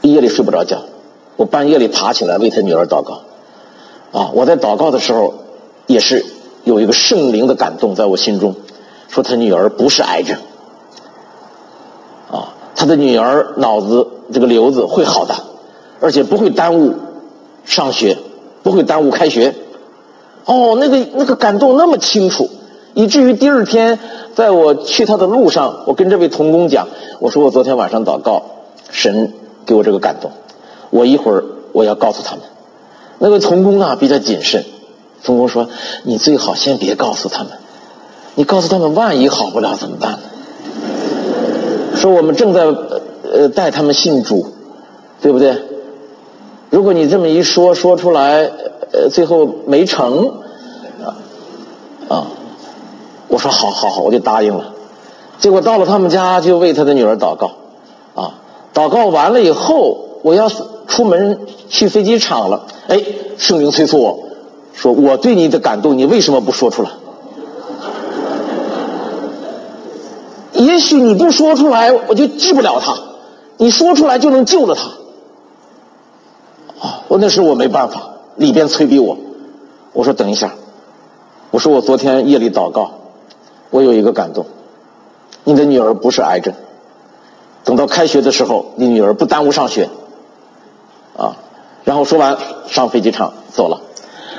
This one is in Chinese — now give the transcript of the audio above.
夜里睡不着觉，我半夜里爬起来为他女儿祷告。我在祷告的时候也是有一个圣灵的感动在我心中，说他女儿不是癌症，他的女儿脑子这个瘤子会好的，而且不会耽误上学，不会耽误开学。那个感动那么清楚，以至于第二天在我去他的路上，我跟这位同工讲，我说我昨天晚上祷告，神给我这个感动，我一会儿我要告诉他们。那位同工比较谨慎，同工说你最好先别告诉他们，你告诉他们万一好不了怎么办呢？说我们正在带他们信主，对不对？如果你这么一说出来，最后没成我说好，我就答应了。结果到了他们家就为他的女儿祷告祷告完了以后，我要出门去飞机场了，圣灵催促我说我对你的感动你为什么不说出来？也许你不说出来我就治不了他，你说出来就能救了他。那时我没办法，里边催逼我，我说等一下，我说我昨天夜里祷告，我有一个感动，你的女儿不是癌症，等到开学的时候你女儿不耽误上学然后说完上飞机场走了。